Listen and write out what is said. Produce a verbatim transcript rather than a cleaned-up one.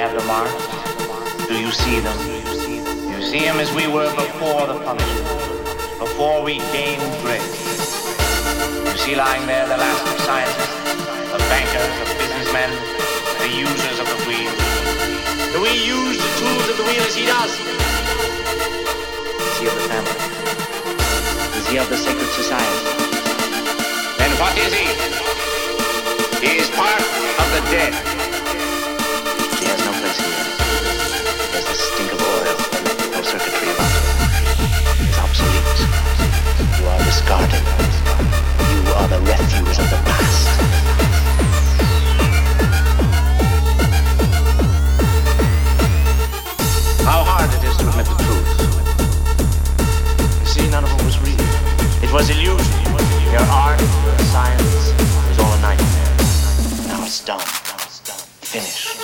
have the marks? Do you see them? You see them as we were before the punishment, before we gained grace. You see lying there the last of scientists, the bankers, the businessmen, the users of the wheel. Do we use the tools of the wheel as he does? Is he of the family? Is he of the sacred society? Then what is he? He is part of the dead. He has no place here. There's the stink of oil, no circuitry about him. He's obsolete. You are discarded. You are the refuse of the past. How hard it is to admit the truth. You see, none of it was real. It was illusion. Your art, your science was all a nightmare. Now it's done. Now it's done. Finished.